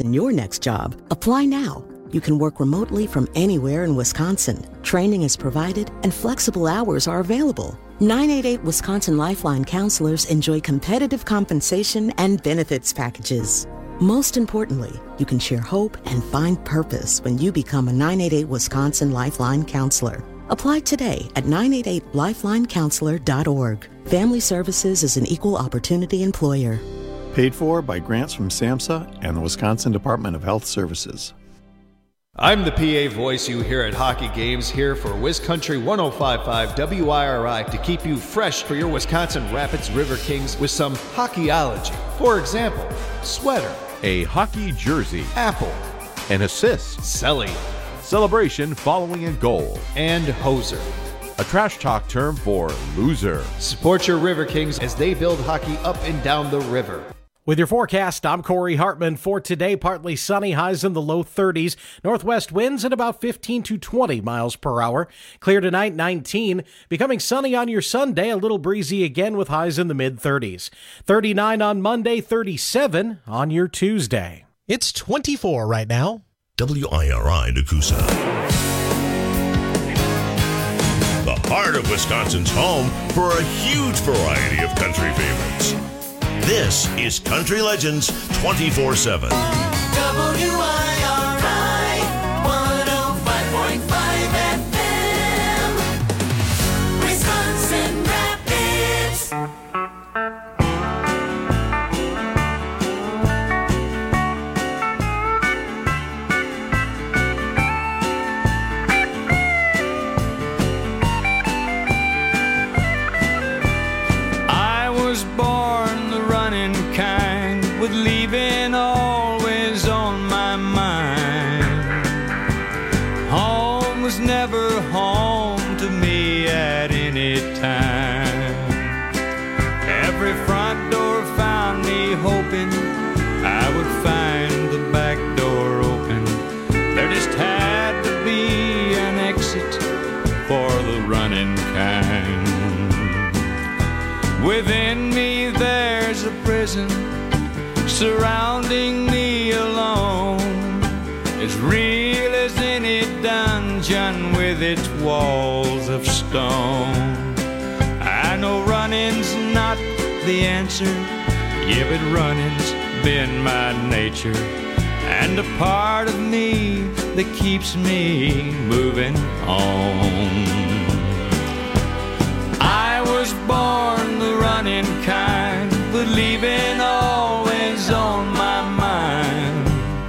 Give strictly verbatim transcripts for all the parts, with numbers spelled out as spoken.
in your next job, apply now. You can work remotely from anywhere in Wisconsin. Training is provided and flexible hours are available. nine eight eight Wisconsin Lifeline counselors enjoy competitive compensation and benefits packages. Most importantly, you can share hope and find purpose when you become a nine eight eight Wisconsin Lifeline counselor. Apply today at nine eight eight lifeline counselor dot org. Family Services is an equal opportunity employer. Paid for by grants from SAMHSA and the Wisconsin Department of Health Services. I'm the P A voice you hear at hockey games, here for WisCountry one oh five point five W I R I to keep you fresh for your Wisconsin Rapids River Kings with some hockeyology. For example, sweater, a hockey jersey, apple, an assist, celly, celebration following a goal, and hoser, a trash talk term for loser. Support your River Kings as they build hockey up and down the river. With your forecast, I'm Corey Hartman. For today, partly sunny, highs in the low thirties. Northwest winds at about fifteen to twenty miles per hour. Clear tonight, nineteen. Becoming sunny on your Sunday, a little breezy again with highs in the mid-thirties. thirty-nine on Monday, thirty-seven on your Tuesday. It's twenty-four right now. W I R I Nakusa. The heart of Wisconsin's home for a huge variety of country favorites. This is Country Legends twenty-four seven. W I R I one oh five point five F M, Wisconsin Rapids. I was born the running kind, with leaving always on my mind. Home was never home to me at any time. Every front door found me hoping I would find the back door open. There just had to be an exit for the running kind. Within me there's a prison surrounding me alone, as real as any dungeon with its walls of stone. I know running's not the answer, yeah, but running's been my nature, and a part of me that keeps me moving on. I was born the running kind, but leaving always on my mind.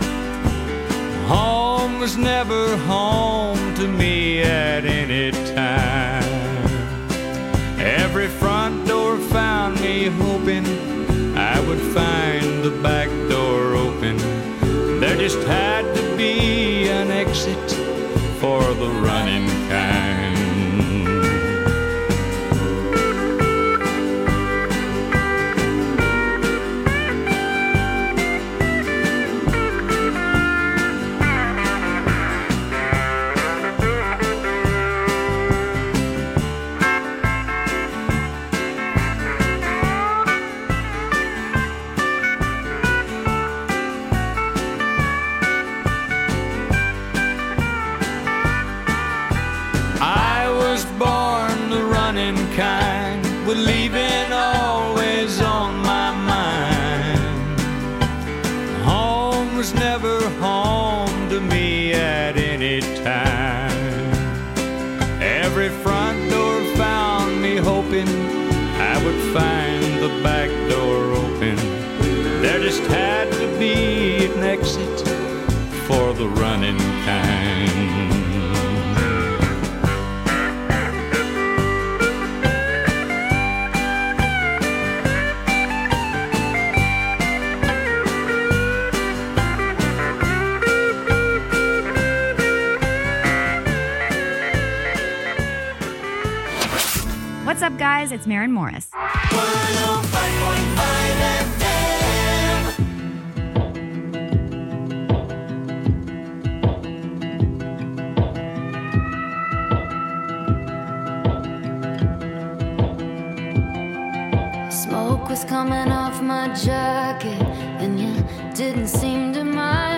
Home was never home to me at any time. Every front door found me hoping I would find the back door open. There just had to be an exit for the running kind. Kind, with leaving always on my mind. Home was never home to me at any time. Every front door found me hoping I would find the back door open. There just had to be an exit for the running kind. What's up, guys? It's Maren Morris. one oh five point five F M. Smoke was coming off my jacket, and you didn't seem to mind.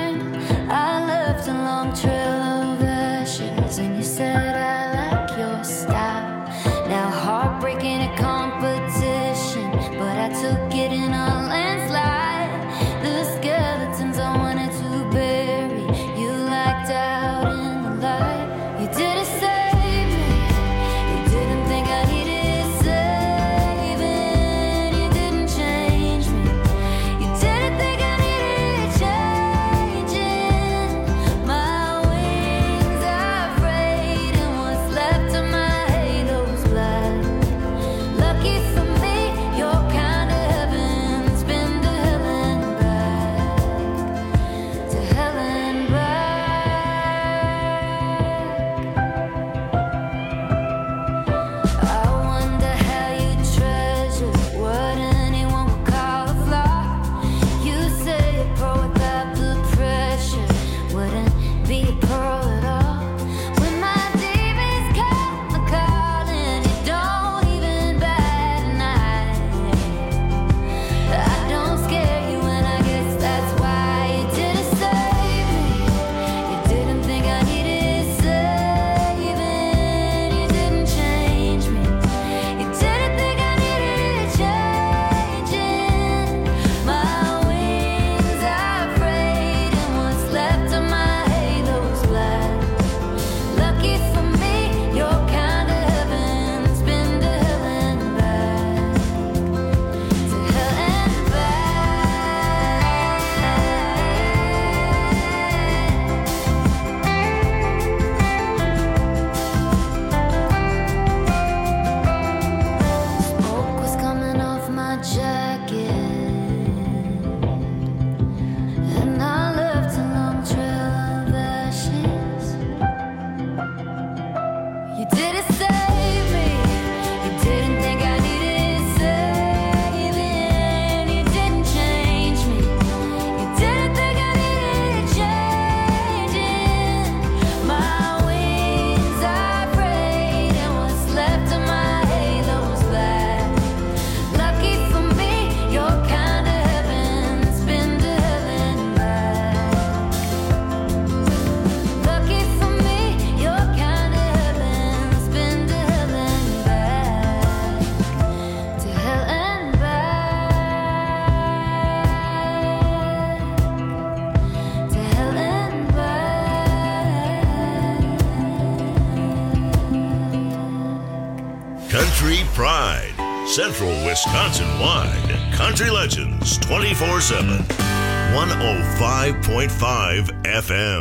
Central Wisconsin-wide. Country Legends twenty-four seven. one oh five point five F M.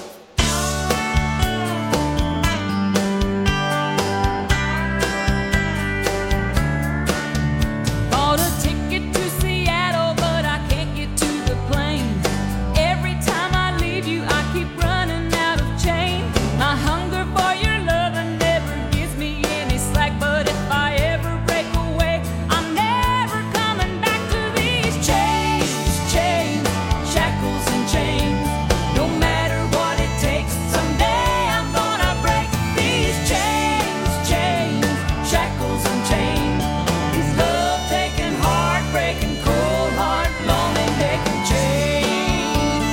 Bought a ticket to Seattle, but I can't get to the plane. Every time I leave you, I keep running out of change. My hunger for your loving never gives me any slack, but if I ever break away, I'm never coming back to these chains, chains, shackles and chains. No matter what it takes, someday I'm gonna break these chains, chains, shackles and chains. These love-taking, heartbreaking, cold heart, lonely making chains.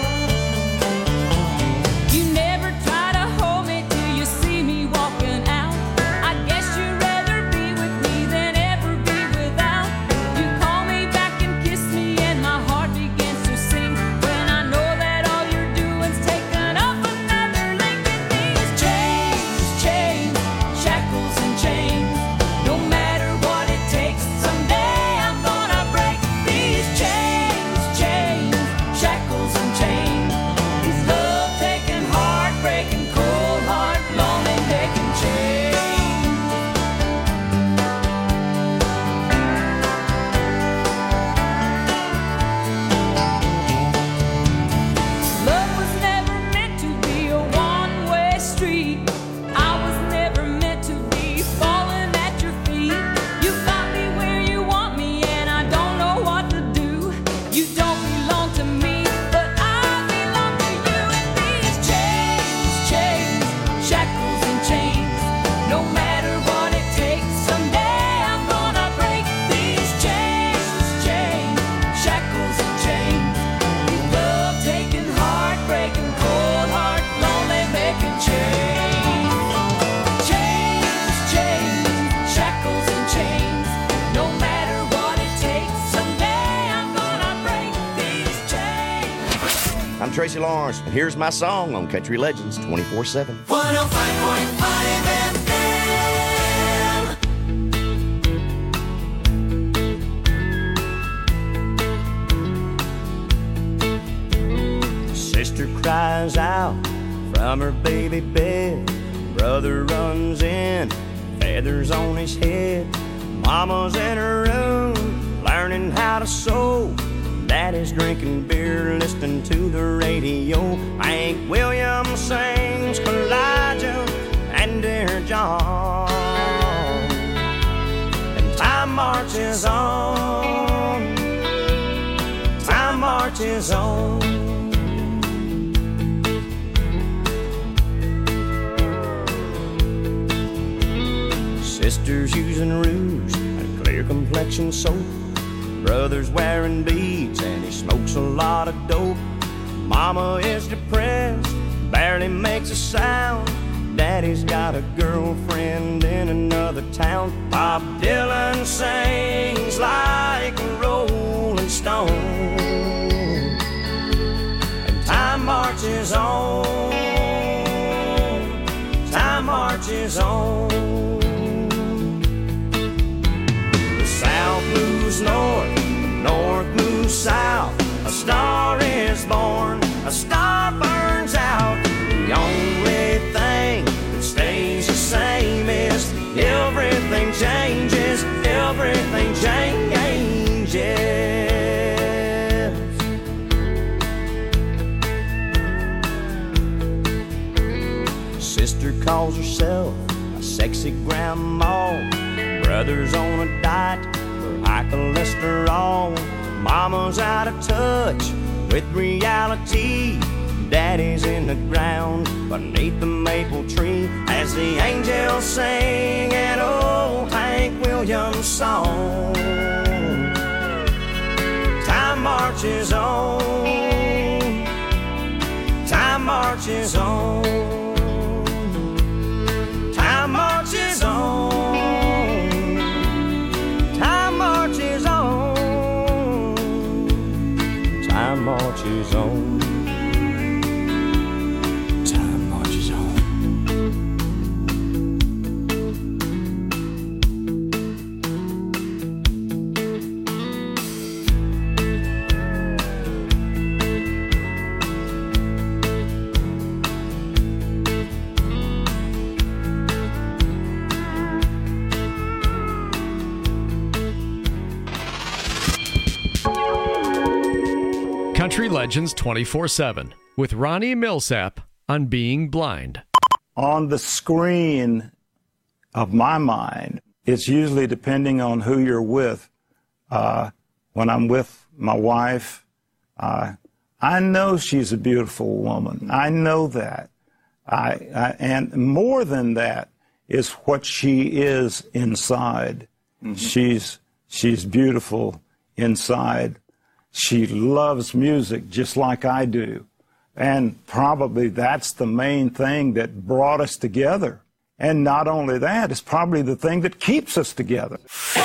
You never try to hold me till you see me walking out. I guess you'd rather be with me than ever be without. You call me back and kiss me and my heart begins to sing, when I know that all you're doing's taking up another link in these chains, chains, shackles and chains. No matter what it takes, someday I'm gonna break these chains, chains, shackles and chains. These love-taking, heartbreaking, cold heart, lonely making chains. Love was never meant to be a one-way street. I was never meant to be falling at your feet. You got me where you want me, and I don't know what to do. You don't belong to me, but I belong to you. And these chains, chains, shackles and chains. No matter what it takes, someday I'm gonna break these chains, chains, shackles and chains. These love-taking, heartbreaking, cold heart, lonely making chains. Chains, chains, shackles and chains. No matter what it takes, someday I'm gonna break these chains. I'm Tracy Lawrence, and here's my song on Country Legends twenty-four seven. one oh five point five F M. Sister cries out from her baby bed. Brother runs in, feathers on his head. Mama's in her room, learning how to sew. Daddy's drinking beer, listening to the radio. Hank Williams sings Elijah and Dear John. And time marches on, time marches on. Sisters using rouge and clear complexion soap. Brother's wearing beads and he smokes a lot of dope. Mama is depressed, barely makes a sound. Daddy's got a girlfriend in another town. Bob Dylan sings like a rolling stone. And time marches on, time marches on. South moves north, north moves south. A star is born, a star burns out. The only thing that stays the same is everything changes, everything changes. Sister calls herself a sexy grandma. Brother's on a diet for high cholesterol. Mama's out of touch with reality. Daddy's in the ground beneath the maple tree as the angels sing an old Hank Williams song. Time marches on, time marches on, time marches on. Time marches on, time marches on, time marches on. Legends twenty-four seven with Ronnie Millsap on Being Blind. On the screen of my mind, it's usually depending on who you're with. Uh, when I'm with my wife, uh, I know she's a beautiful woman. I know that. I, I and more than that is what she is inside. Mm-hmm. She's she's beautiful inside. She loves music just like I do. And probably that's the main thing that brought us together. And not only that, it's probably the thing that keeps us together.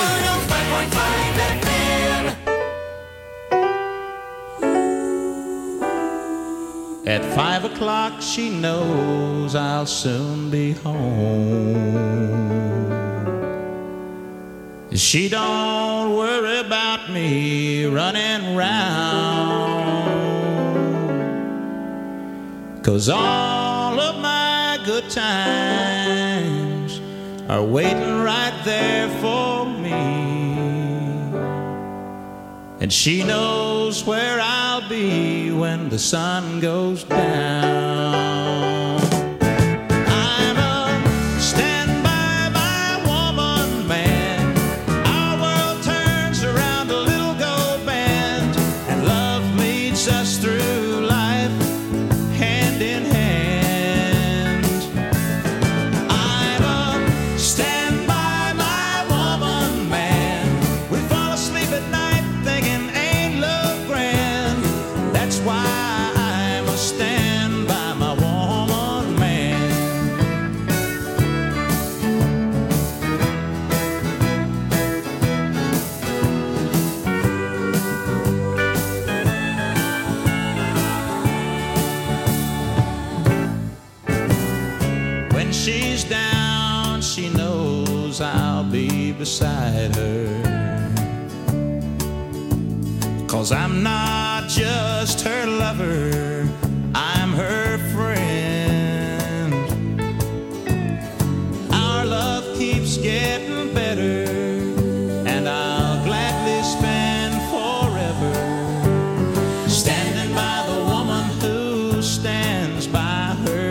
At five o'clock she knows I'll soon be home. She don't worry about me running round, 'cause all of my good times are waiting right there for me. And she knows where I'll be when the sun goes down. I'm a stand by my woman, man. Our world turns around a little gold band, and love leads us through life hand in hand. I'm a stand by my woman, man. We fall asleep at night thinking, ain't love grand? That's why I must stand by my woman, man. When she's down, she knows I'll be beside her. 'Cause I'm not just her lover, I'm her friend. Our love keeps getting better, and I'll gladly spend forever standing by the woman who stands by her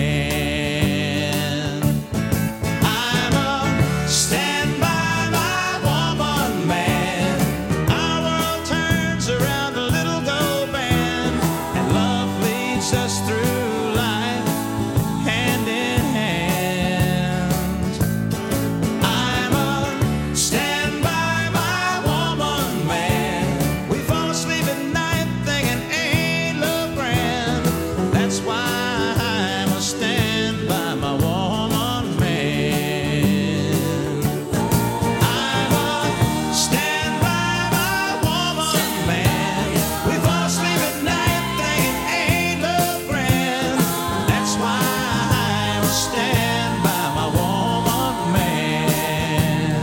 man. I'm a stand by my woman, man. Our world turns around a little gold band, and love leads us through life hand in hand. I'm a stand by my woman, man. We fall asleep at night thinking, ain't love grand? That's why I'm a stand by my woman, man. I'm a stand by my woman, man. We fall asleep at night thinking, ain't love grand? That's why I'm a stand by my woman, man.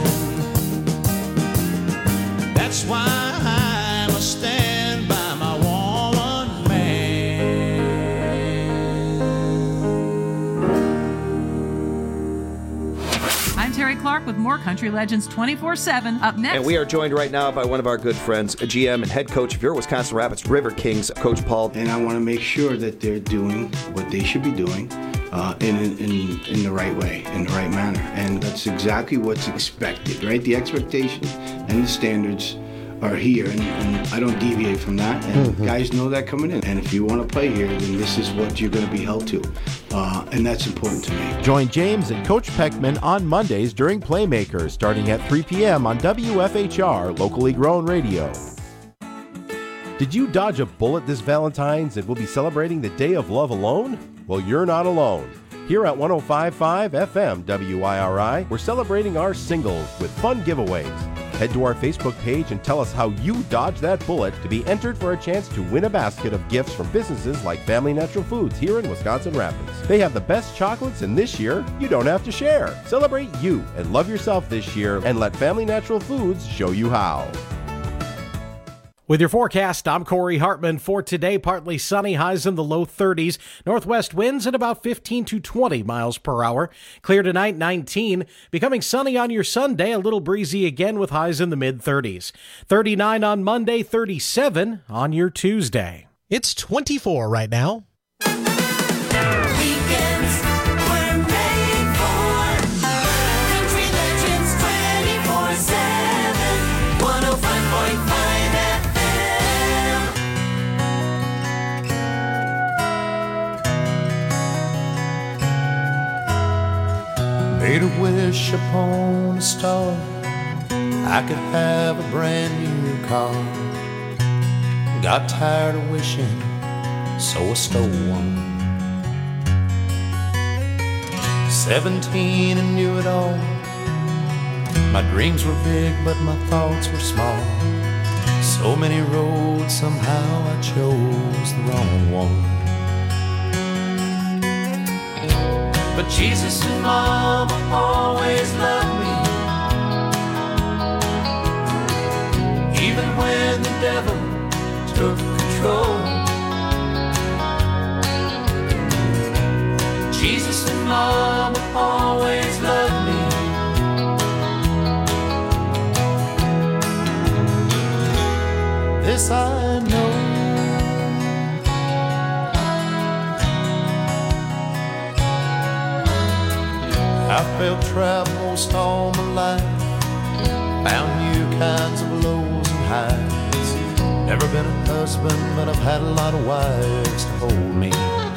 That's why I'm a stand by my woman, man. I'm Terry Clark with more Country Legends twenty-four seven. Up next. And we are joined right now by one of our good friends, a G M and head coach of your Wisconsin Rapids River Kings, Coach Paul. And I want to make sure that they're doing what they should be doing uh, in, in, in the right way, in the right manner. And that's exactly what's expected, right? The expectations and the standards are here, and, and I don't deviate from that. And Mhm. guys know that coming in. And if you want to play here, then this is what you're going to be held to. Uh, and that's important to me. Join James and Coach Peckman on Mondays during Playmakers, starting at three p.m. on W F H R, locally grown radio. Did you dodge a bullet this Valentine's and will be celebrating the Day of Love alone? Well, you're not alone. Here at one oh five point five F M W I R I, we're celebrating our singles with fun giveaways. Head to our Facebook page and tell us how you dodged that bullet to be entered for a chance to win a basket of gifts from businesses like Family Natural Foods here in Wisconsin Rapids. They have the best chocolates, and this year, you don't have to share. Celebrate you and love yourself this year, and let Family Natural Foods show you how. With your forecast, I'm Corey Hartman. For today, partly sunny, highs in the low thirties. Northwest winds at about fifteen to twenty miles per hour. Clear tonight, nineteen. Becoming sunny on your Sunday, a little breezy again with highs in the mid thirties. thirty-nine on Monday, thirty-seven on your Tuesday. It's twenty-four right now. Weekends were made for Country Legends twenty-four seven, one oh five point five F M. Made a wish upon a star, I could have a brand new car. Got tired of wishing, so I stole one. Seventeen and knew it all. My dreams were big, but my thoughts were small. So many roads, somehow I chose the wrong one. But Jesus and Mama always loved me, even when the devil took control. Jesus and Mama always loved me. This I know, I felt trapped most all my life, found new kinds of lows and highs. Never been a husband, but I've had a lot of wives to hold me.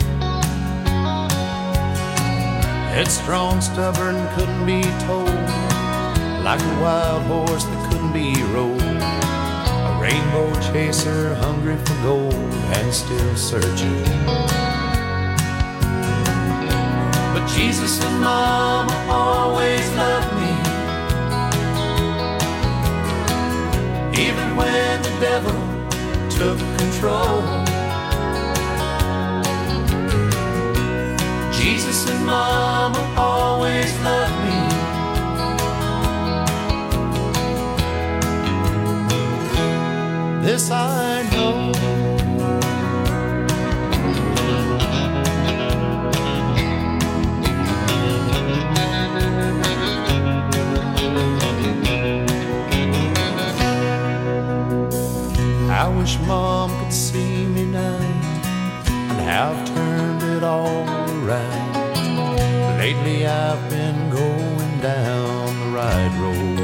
Headstrong, stubborn, couldn't be told, like a wild horse that couldn't be rode. A rainbow chaser, hungry for gold and still searching. But Jesus and Mama always loved me, even when the devil took control. Jesus and Mama always loved me. This I know. I wish Mom could see me now and how I've turned it all around. Lately I've been going down the right road.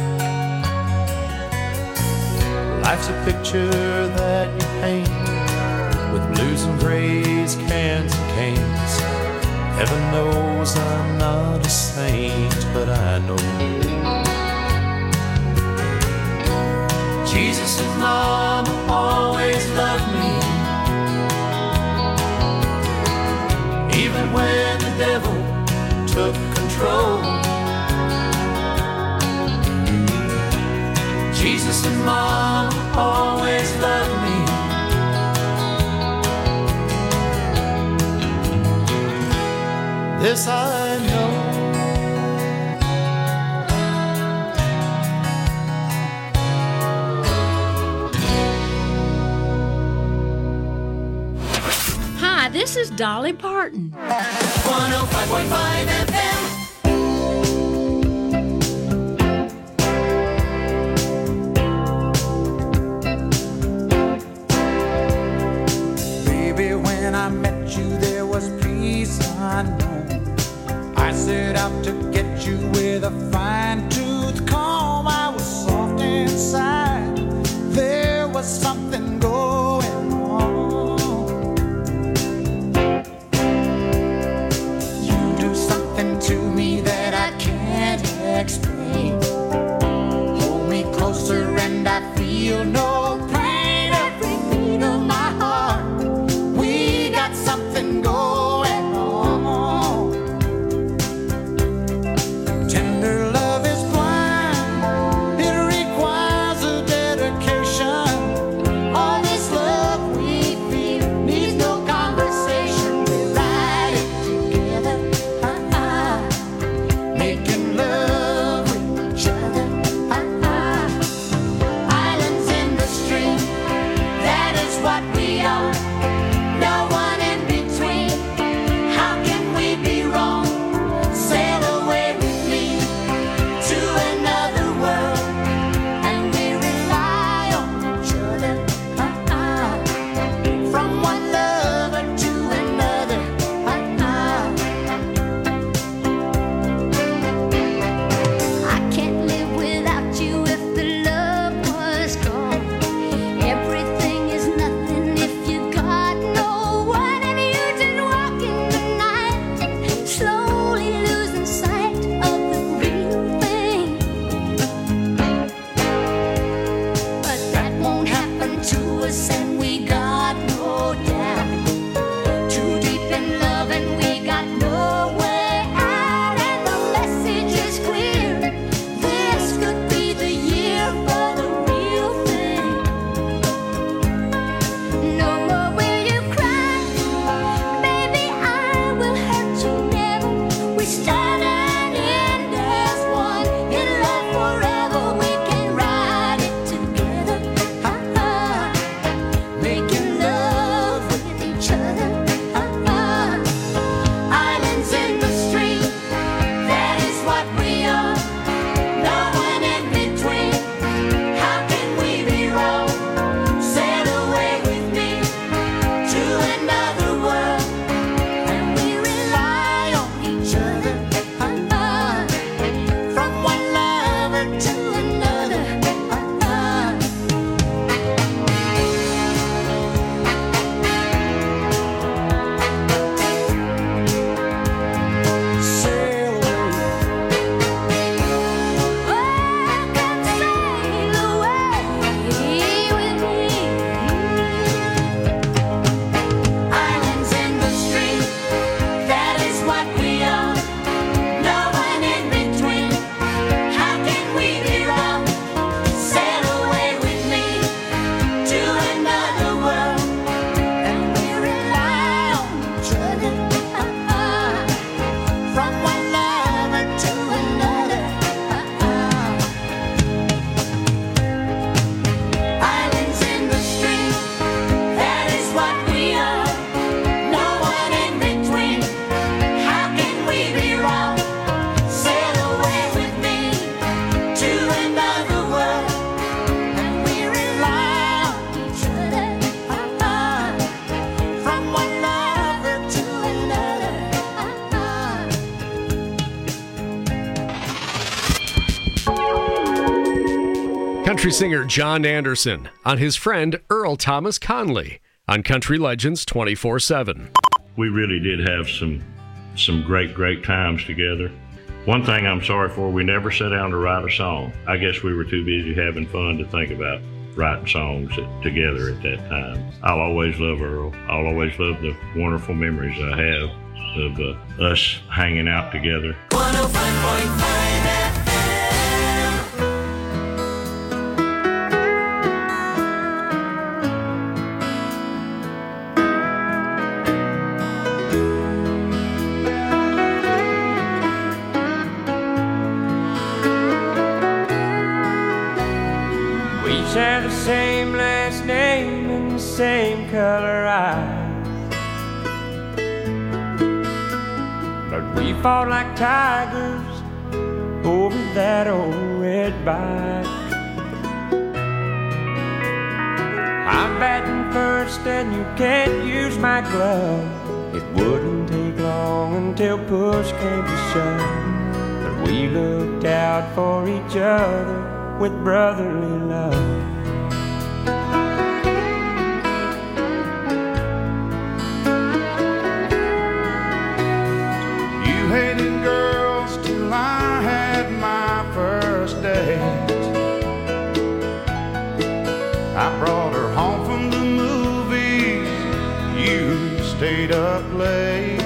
Life's a picture that you paint with blues and grays, cans and canes. Heaven knows I'm not a saint, but I know Jesus and Mama always loved me, even when the devil took control. Jesus and Mama always loved me. This I know. Hi, this is Dolly Parton. one oh five point five F M. Baby, when I met you, there was peace unknown. I set out to get you with a fine-tooth comb. I was soft inside. There was something going on. You do something to me that I can't explain. Hold me closer and I feel no pain. Every beat of my heart, we got something going on. Tender love is blind, it requires a dedication. All this love we feel needs no conversation. We ride it together, uh-uh. Making love with each other, uh-uh. Islands in the stream, that is what we are. No one in between. country singer John Anderson on his friend Earl Thomas Conley on Country Legends twenty-four seven. We really did have some some great, great times together. One thing I'm sorry for, we never sat down to write a song. I guess we were too busy having fun to think about writing songs at, together at that time. I'll always love Earl. I'll always love the wonderful memories I have of uh, us hanging out together. one oh five point five F M. We each have the same last name and the same color eyes. But we fought like tigers over that old red bike. I'm batting first and you can't use my glove. It wouldn't take long until push came to shove. But we looked out for each other with brotherly love. You hated girls till I had my first date. I brought her home from the movies. You stayed up late.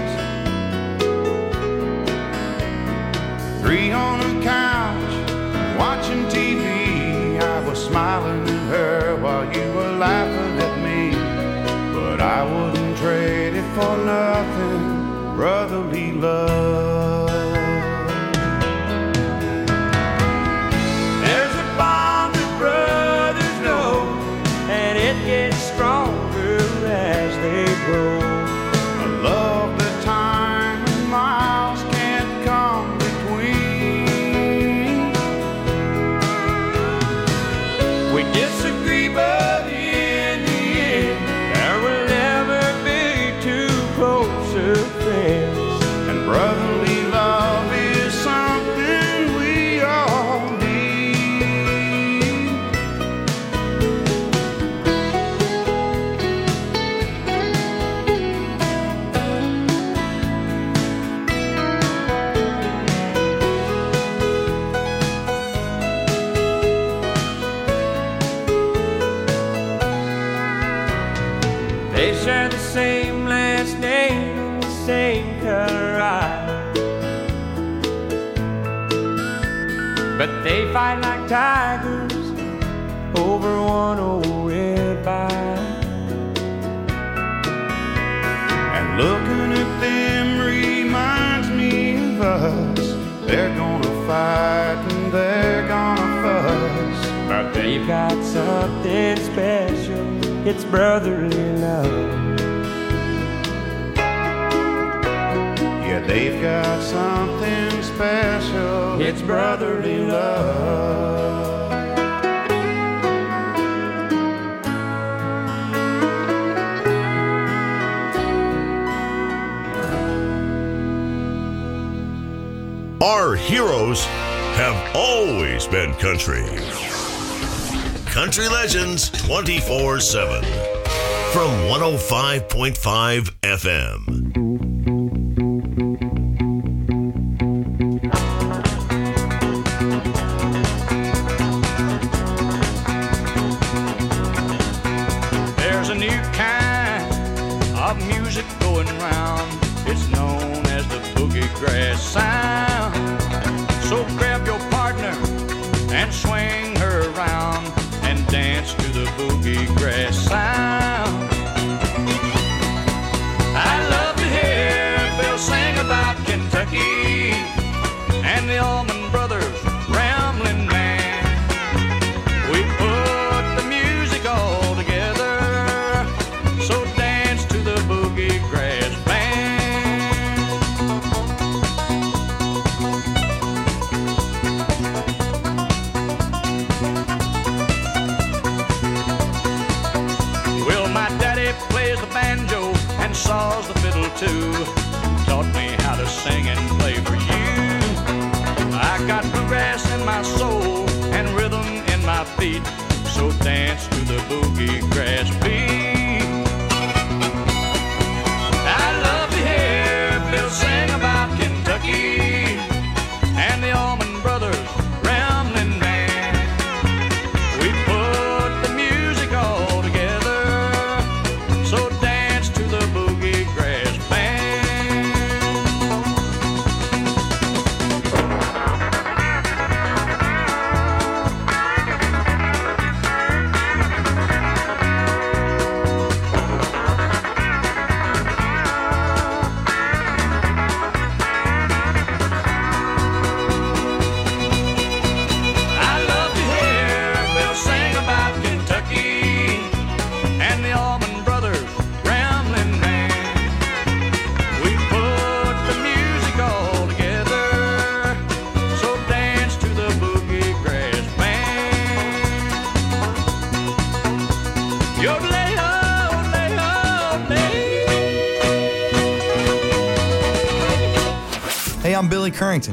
Three on the couch, watching T V. I was smiling at her while you were laughing at me. But I wouldn't trade it for nothing, brotherly love. There's a bond that brothers know, and it gets stronger as they grow. A love that time and miles can't come between. We disagree, but in the end, there will never be two closer friends. And brotherly love is something we all need. They share the same last name and the same color eyes. But they fight like tigers over one old red bike. And looking at them reminds me of us. They're gonna fight and they're gonna fuss. But they've got something special. It's brotherly love. Yeah, they've got something special. It's brotherly love. Our heroes have always been country. Country Legends twenty-four seven from one oh five point five F M. There's a new kind of music going round. It's known as the boogie grass sound. So grab your partner and swing her around and dance to the boogie grass sound. I love to hear Bill sing about Kentucky and the Allman Brothers rambling man. We put the music all together, so dance to the boogie grass band. Well, my daddy plays the banjo and saws the fiddle too. Taught me how to sing and play for you. I got bluegrass in my soul and rhythm in my my feet. So dance to the boogie grass beat. I love to hear Bill sing about Kentucky and the Allman Brothers rambling band. We put the music all together, so dance to the boogie grass band. I love to hear Bill sing about Kentucky and the Allman Brothers rambling band. We put the music all together, so dance to the boogie grass band. Yodelay-o, lay-o, lay. Hey, I'm Billy Currington.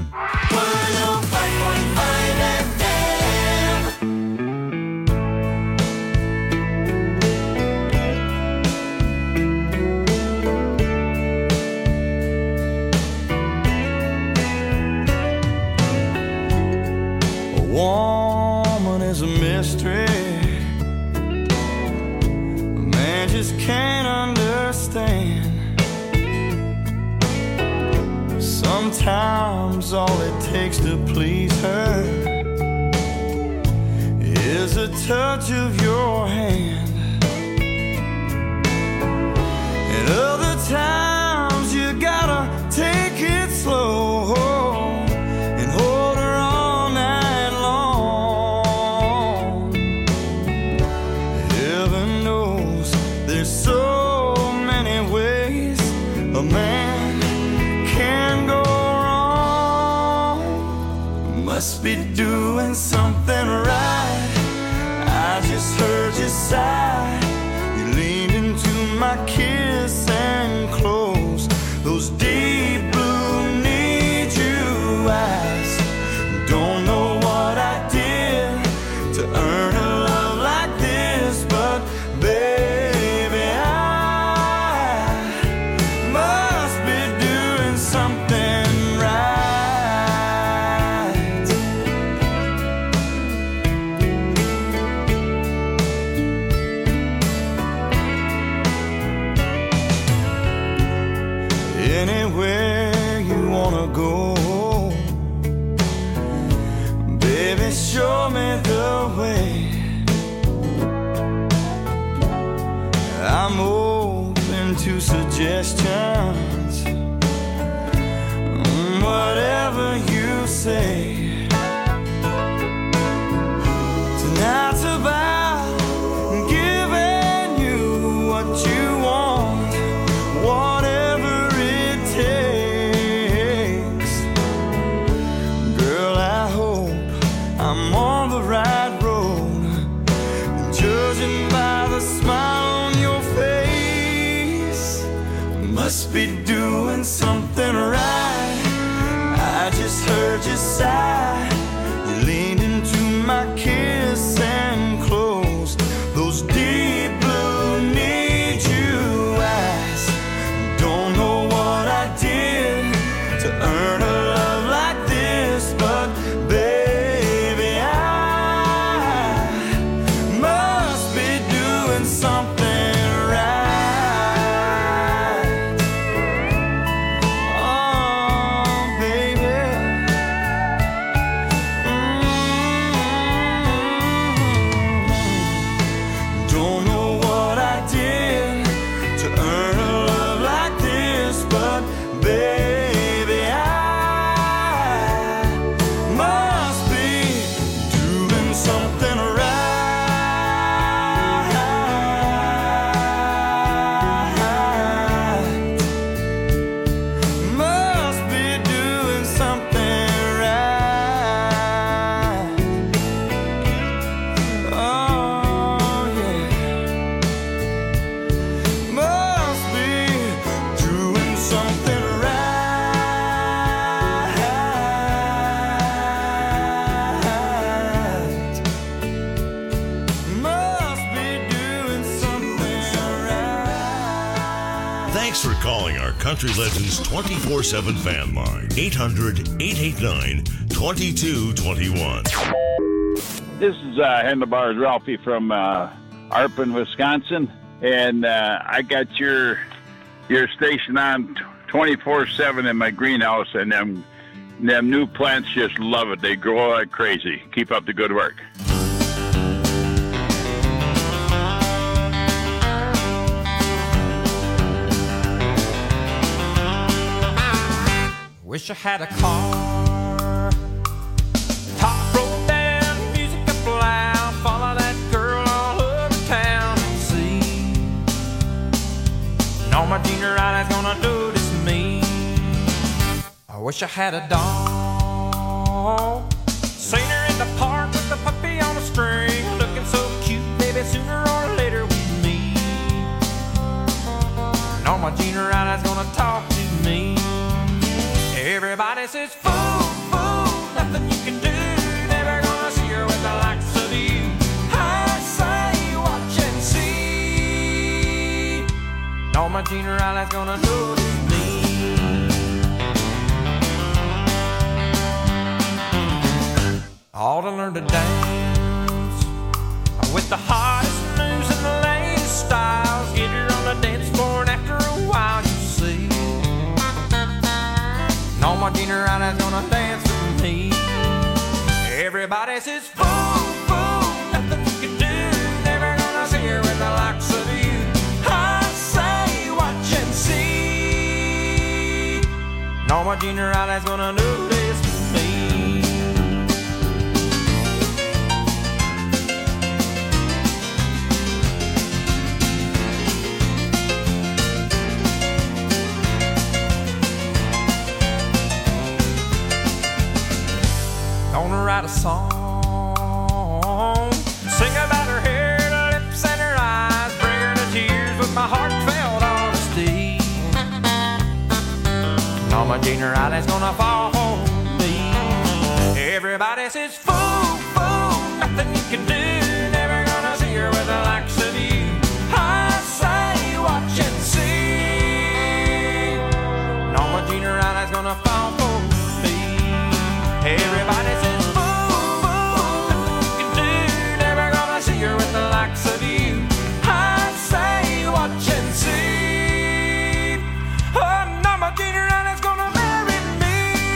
A woman is a mystery. A man just can't understand. Sometimes all it takes to please her is a touch of your hand. And other times you gotta take it slow and hold her all night long. Heaven knows there's so many ways a man can go wrong. Must be doing something right. I just heard you sigh. You leaned into my kiss and closed those deep blue need you eyes. Don't know what I did to earn a love like this, but baby, I must be doing something right. Anywhere you wanna go, baby, show me the way. I'm open to suggestions, mm, whatever you say. Tonight's about giving you what you want, whatever it takes. Girl, I hope I'm on the right road, judging by the smile on your face. Must be doing something right. I just heard you sigh. You leaned into my kiss and closed those deep blue need you eyes. Don't know what I did to earn a love like this, but baby, I must be doing something right. Oh, baby, our Country Legends twenty-four seven fan line. eight hundred, eight eight nine, two two two one. This is uh, Handlebars Ralphie from uh, Arpin, Wisconsin. And uh, I got your your station on twenty-four seven in my greenhouse, and them, them new plants just love it. They grow like crazy. Keep up the good work. Wish I had a car. Top rolled down, music up loud. Follow that girl all over town and see. No, my junior eyes gonna notice me. I wish I had a dog. Seen her in the park with the puppy on a string, looking so cute, baby. Sooner or later we meet. No, my junior eyes gonna talk to me. Everybody says, fool, fool, nothing you can do. Never gonna see her with the likes of you. I say, watch and see. No, my junior eye's gonna notice me. All to learn to dance with the hottest moves and the latest styles. Get her on the dance floor, and after a while you see. No, my junior is gonna dance with me. Everybody says, fool, fool, nothing you can do. Never gonna see her with the likes of you. I say, watch and see. No, my junior is gonna do this with me. Gonna write a song, sing about her hair, her lips, and her eyes, bring her to tears with my heartfelt honesty. All my junior eyes gonna fall on me. Everybody says, fool, fool, nothing you can do. Never gonna see her with the likes of you. I say, watch and see. All my junior eyes gonna fall on me. Everybody says, with the likes of you. I say, watch and see. Oh, no, my junior is gonna marry me.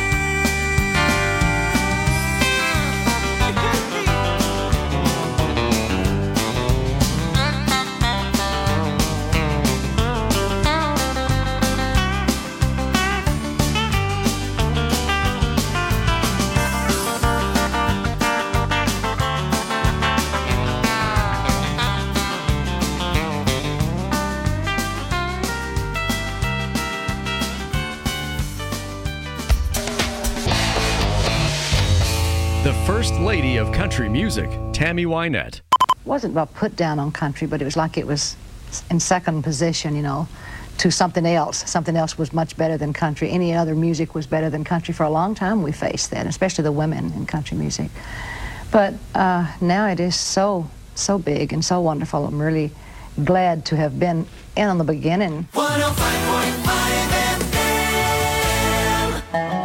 The First Lady of Country Music, Tammy Wynette. Wasn't about put down on country, but it was like it was in second position, you know, to something else. Something else was much better than country. Any other music was better than country. For a long time we faced that, especially the women in country music. But uh, now it is so, so big and so wonderful. I'm really glad to have been in on the beginning. one oh five point five F M.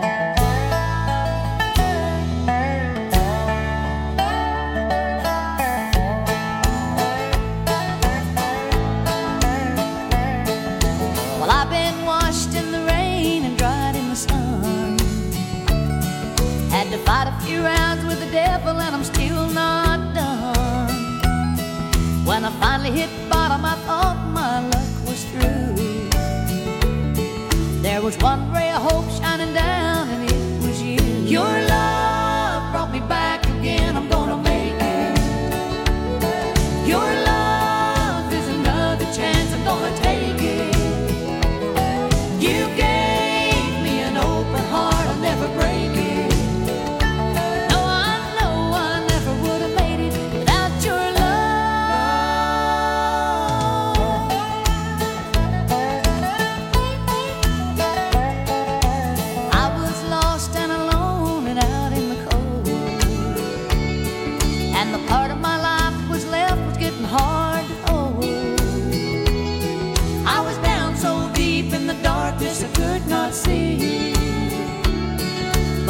Well, I've been washed in the rain and dried in the sun. Had to fight a few rounds with the devil and I'm still not done. When I finally hit bottom, I thought my luck was through. There was one ray of hope shining down and it was you. Your love brought me back again, I'm gonna make it. Your love is another chance, I'm gonna take it. You gave me an open heart, I'll never break it. No, I know I never would have made it without your love.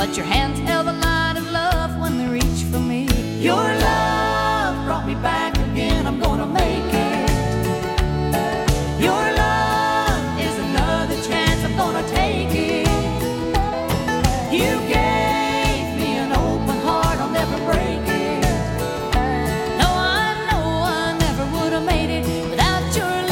but your hands held the light of love when they reached for me. Your love brought me back again, I'm gonna make it. Your love is another chance, I'm gonna take it. You gave me an open heart, I'll never break it. No, I know I never would have made it without your love.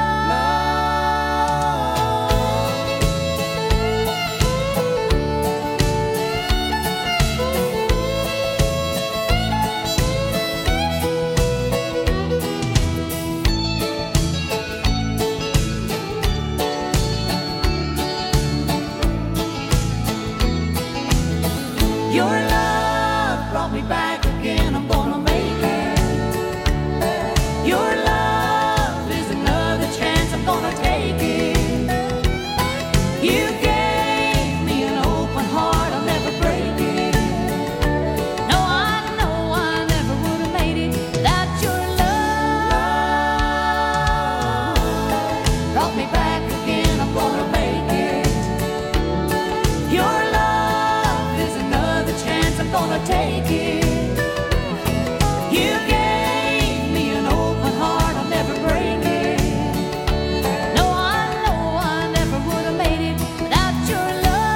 Your love brought me back again, I'm gonna make it. Your love is another chance, I'm gonna take it. You gave me an open heart, I'll never break it. No, I know I never would have made it without your love. Brought me back again, I'm gonna make it. Your love is another chance, I'm gonna take it. You gave me an open heart, I'll never break it. No, I know I never would have made it without your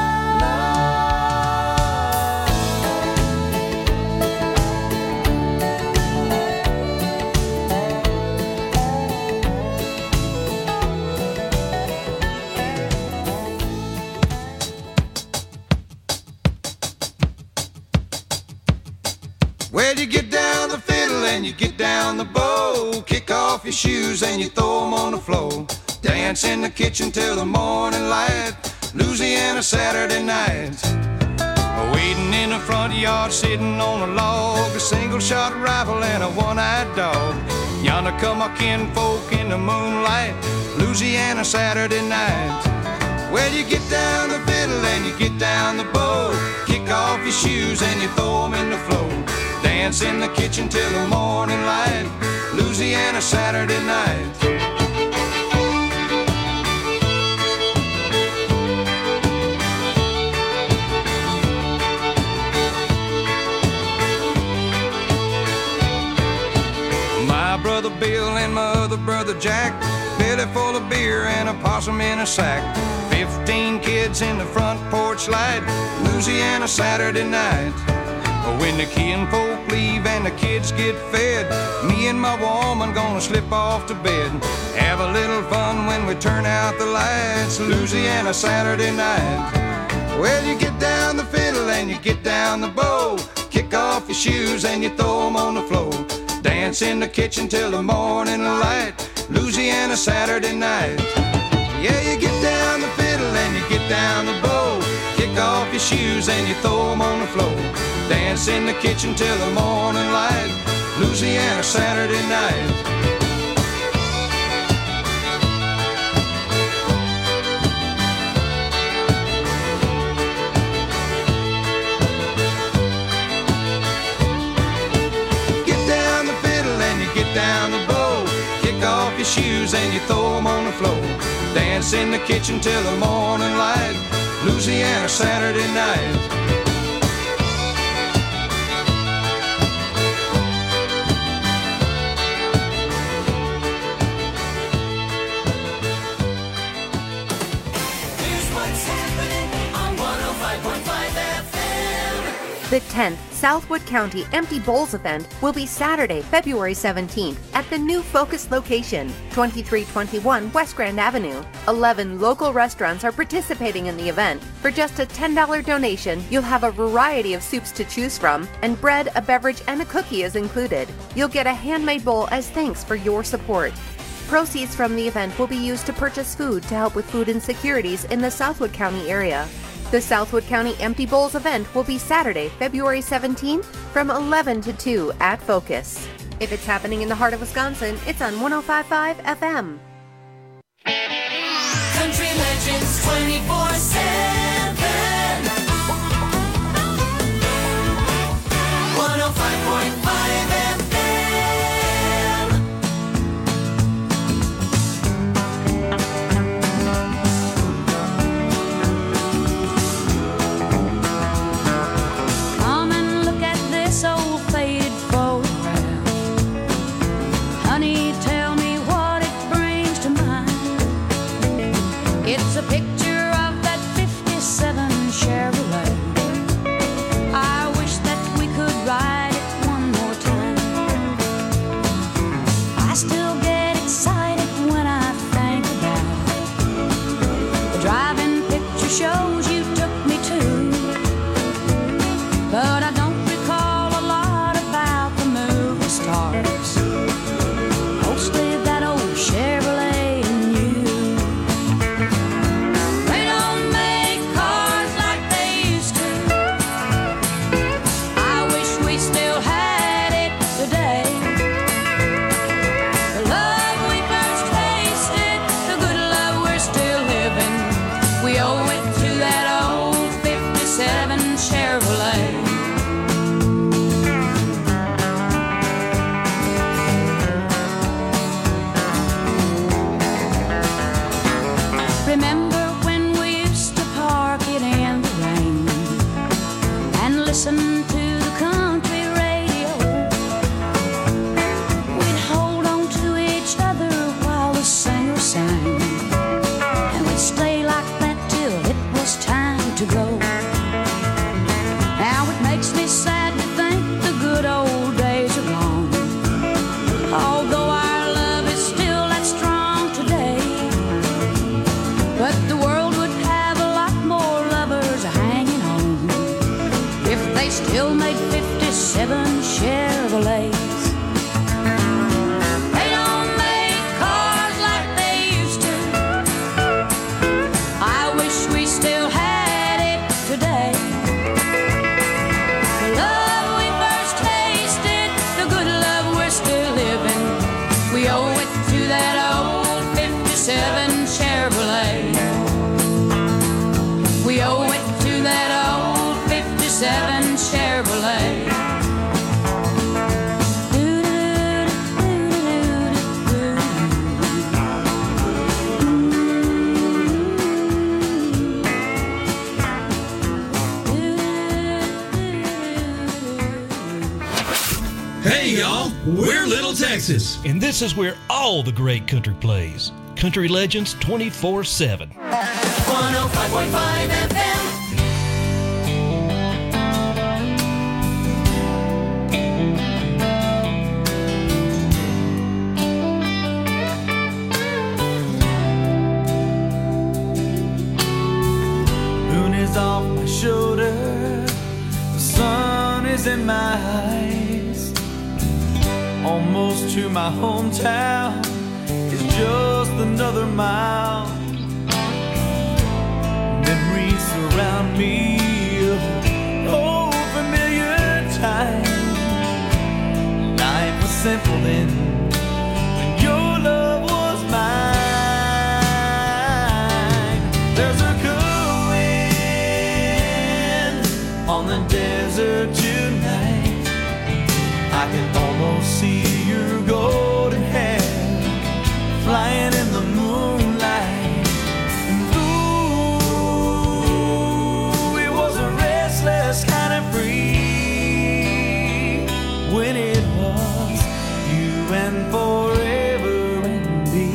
Well, you get down the fiddle and you get down the bow. Kick off your shoes and you throw 'em on the floor. Dance in the kitchen till the morning light. Louisiana Saturday night. Waiting in the front yard, sitting on a log. A single shot rifle and a one-eyed dog. Yonder come my kinfolk in the moonlight. Louisiana Saturday night. Well, you get down the fiddle and you get down the bow. Kick off your shoes and you throw 'em in the floor. Dance in the kitchen till the morning light. Louisiana Saturday night. My brother Bill and my other brother Jack, belly full of beer and a possum in a sack. Fifteen kids in the front porch light. Louisiana Saturday night. When the kinfolk leave and the kids get fed, me and my woman gonna slip off to bed. Have a little fun when we turn out the lights. Louisiana Saturday night. Well, you get down the fiddle and you get down the bow. Kick off your shoes and you throw 'em on the floor. Dance in the kitchen till the morning light. Louisiana Saturday night. Yeah, you get down the fiddle and you get down the bow. Kick off your shoes and you throw 'em on the floor. Dance in the kitchen till the morning light. Louisiana Saturday night. Get down the fiddle and you get down the bow. Kick off your shoes and you throw 'em on the floor. Dance in the kitchen till the morning light. Louisiana Saturday night. The tenth Southwood County Empty Bowls event will be Saturday, February seventeenth at the new Focus location, twenty-three twenty-one West Grand Avenue. eleven local restaurants are participating in the event. For just a ten dollars donation, you'll have a variety of soups to choose from, and bread, a beverage, and a cookie is included. You'll get a handmade bowl as thanks for your support. Proceeds from the event will be used to purchase food to help with food insecurities in the Southwood County area. The Southwood County Empty Bowls event will be Saturday, February seventeenth from eleven to two at Focus. If it's happening in the heart of Wisconsin, it's on one oh five point five F M. Country Legends twenty-four seven. one oh five point five F M. It's a picture of that fifty-seven Chevrolet. I wish that we could ride it one more time. I still get excited when I think about the driving picture shows you took me to. But I don't recall a lot about the movie stars. Mostly that old Chevrolet and you. They don't make cars like they used to. I wish we still had it today. The love we first tasted, the good love we're still living, we owe it to that old fifty-seven Chevrolet. Remember when we used to park it in the rain and listen to the country radio? We'd hold on to each other while the singer sang, and we'd stay like that till it was time to go. Now it makes me sad to think the good old days are gone, although our love is still that strong today. But the world would have a lot more lovers hanging on if they still made fifty-seven Chevrolets. They don't make cars like they used to. I wish we still had it today. The love we first tasted, the good love we're still living, we owe it to that old fifty-seven Chevrolet. We owe it to that old fifty-seven Chevrolet. Hey y'all, we're Little Texas, and this is where all the great country plays. Country Legends twenty-four seven. one oh five point five F M. Moon is off my shoulder, the sun is in my eyes. Almost to my hometown, it's just another mile. Memories surround me of old familiar times. Life was simple then, when your love was mine. There's a cool wind on the desert tonight. I can almost see your golden hair flying in the moonlight. And ooh, it was a restless kind of free when it was you and forever and me.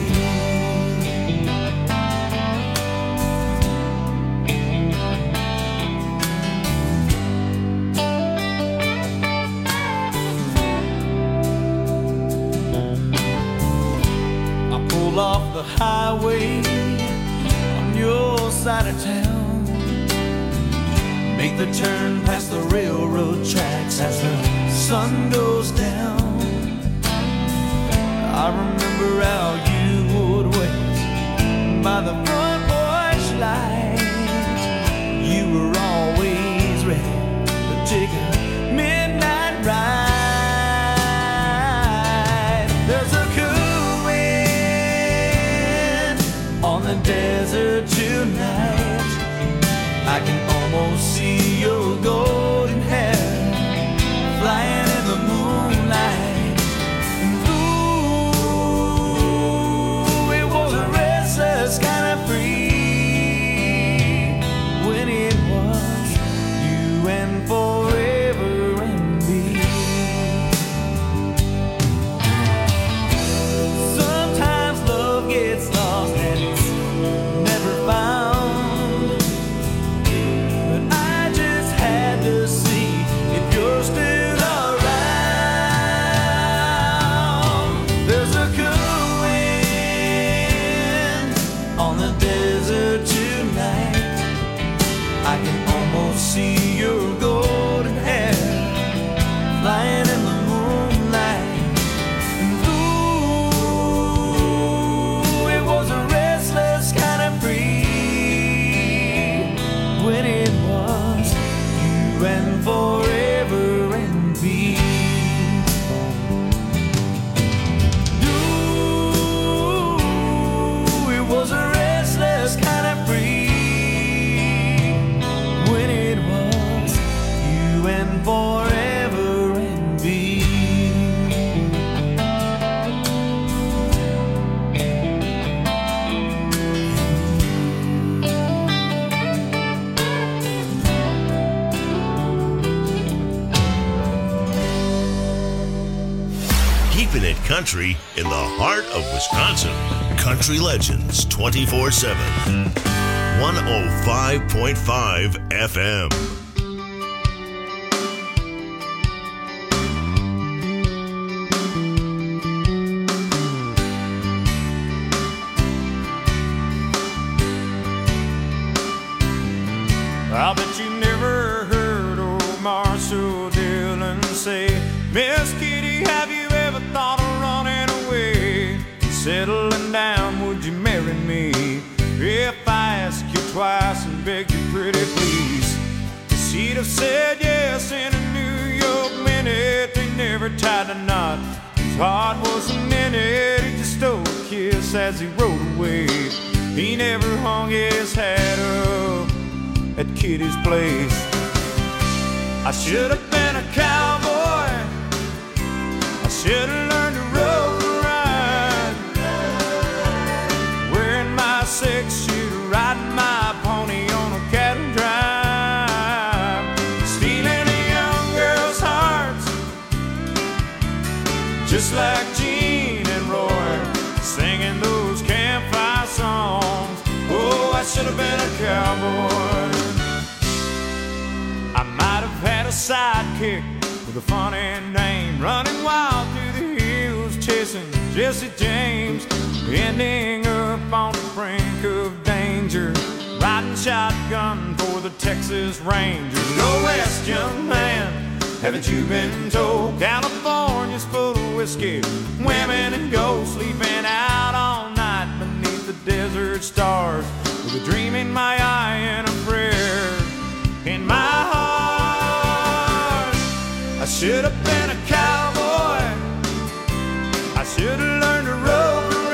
Off the highway on your side of town, make the turn past the railroad tracks as the sun goes down. I remember how you would wait by the front porch light. You were always ready to take a midnight ride. There's a on the desert tonight. I can almost see your golden hair flying in the moonlight. And ooh, it was a restless kind of free country in the heart of Wisconsin. Country Legends twenty-four seven. one oh five point five F M. I bet you never heard old Marshall Dillon say, Miss Kitty, have you ever thought of running away? Settling down, would you marry me? If I ask you twice and beg you pretty please. She'd have said yes in a New York minute. They never tied a knot, his heart wasn't in it. He just stole a kiss as he rode away. He never hung his hat up at Kitty's place. I should have been a cowboy, I should have learned to rope and ride, wearing my six-shooter, riding my pony on a cattle drive, stealing a young girl's hearts, just like Gene and Roy, singing those campfire songs. Oh, I should have been a cowboy. I might have had a sidekick with a funny name, running wild through the hills, chasing Jesse James, ending up on the brink of danger, riding shotgun for the Texas Rangers. Go west, young man, haven't you been told? California's full of whiskey, women and gold, sleeping out all night beneath the desert stars, with a dream in my eye and a prayer in my heart. I should have been a cowboy, I should have learned to rope and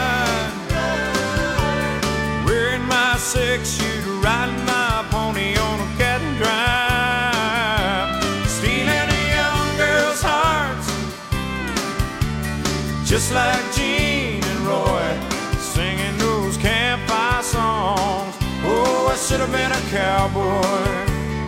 ride, wearing my six-shooter, riding my pony on a cattle drive, stealing a young girl's hearts, just like Gene and Roy, singing those campfire songs. Oh, I should have been a cowboy.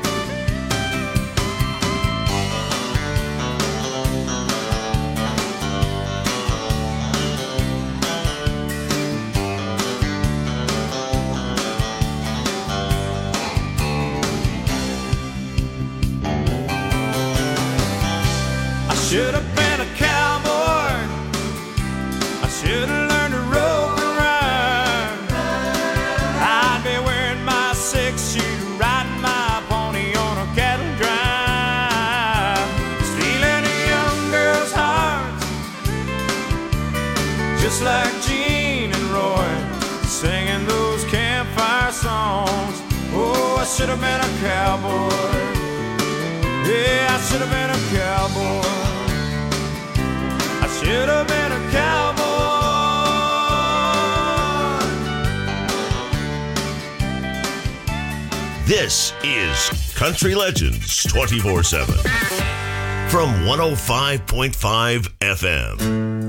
I should have been a cowboy, I should have learned to rope and ride, I'd be wearing my six-shooter, riding my pony on a cattle drive, stealing a young girl's hearts, just like Gene and Roy, singing those campfire songs. Oh, I should have been a cowboy. Yeah, I should have been a cowboy. I should have been a cowboy. This is Country Legends twenty-four seven from one oh five point five F M.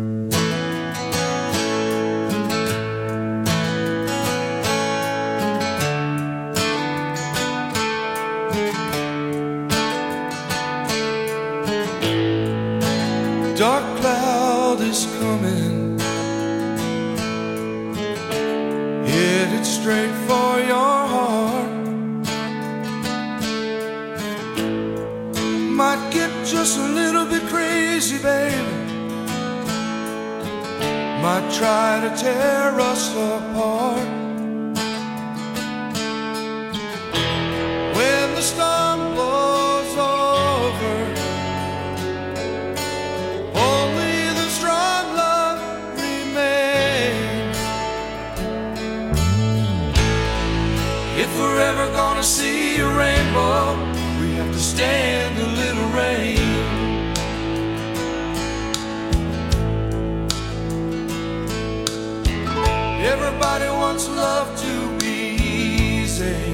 Dark cloud is coming, headed straight for your heart. Might get just a little bit crazy, baby. Might try to tear us apart. When the storm blows over, only the strong love remains. If we're ever gonna see a rainbow, we have to stand a little rain. Everybody wants love to be easy,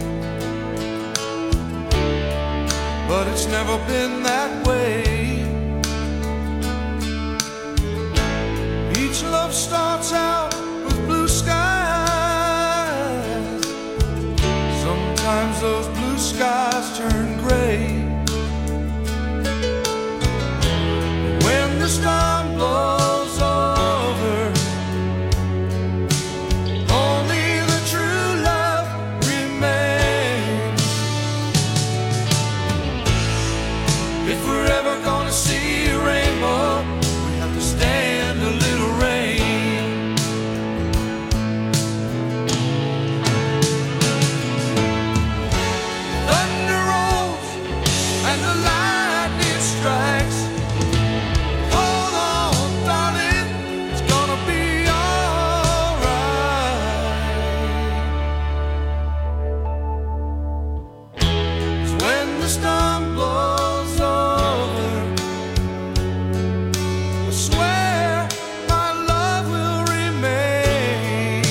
but it's never been that way. Each love starts out with blue skies. Sometimes those blue skies turn gray. When the storm blows storm blows over, I swear my love will remain.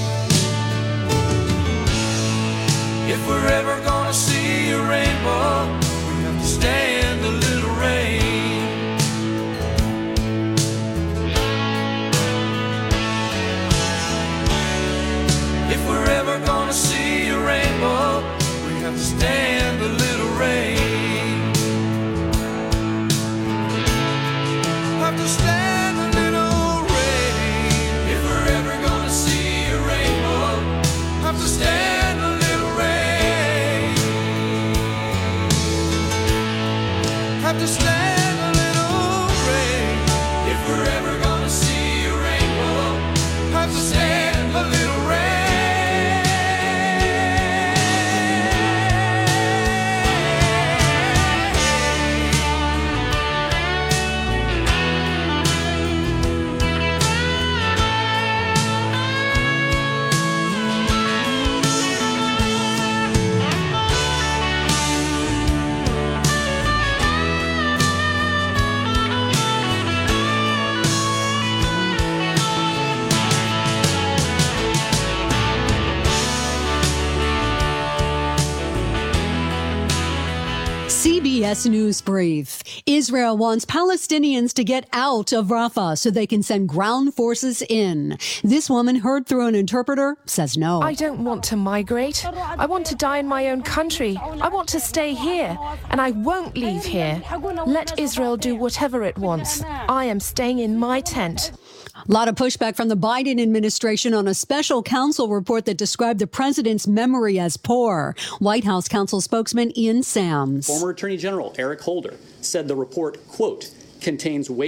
If we're ever gonna see a rainbow, we have to stand a little rain. If we're ever gonna see a rainbow, we have to stand a little rain. Have to stand a little rain. If we're ever gonna see a rainbow, have to stand a little rain. Have to stand a little rain. If we're ever gonna see a rainbow, have to stand a little rain. C B S News Brief. Israel wants Palestinians to get out of Rafah so they can send ground forces in. This woman, heard through an interpreter, says no. I don't want to migrate. I want to die in my own country. I want to stay here, and I won't leave here. Let Israel do whatever it wants. I am staying in my tent. A lot of pushback from the Biden administration on a special counsel report that described the president's memory as poor. White House counsel spokesman Ian Sams. Former Attorney General Eric Holder said the report, quote, contains way